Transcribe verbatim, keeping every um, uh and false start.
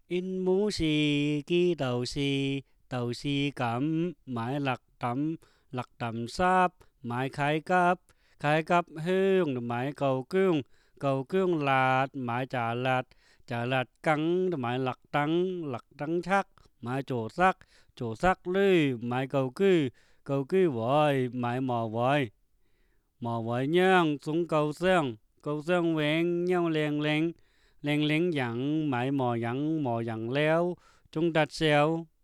In mũ xì ký đầu xì, đầu xì cẩm, mãi lạc tẩm, lạc tẩm sáp, mãi khai cấp, khai cấp hương, mãi cầu cương, cầu cương lạt, mãi trả lạt, trả lạt cắn, mãi lạc trắng, lạc trắng chắc, mãi chỗ sắc, chỗ sắc lư, mãi cầu cư, cầu cư vội, mãi mò vội, mò vội nhang, xuống cầu xương, cầu xương vẹn nhau liền liền, liền liền dặn, mãi mò dặn, mò dặn léo, chúng ta xéo.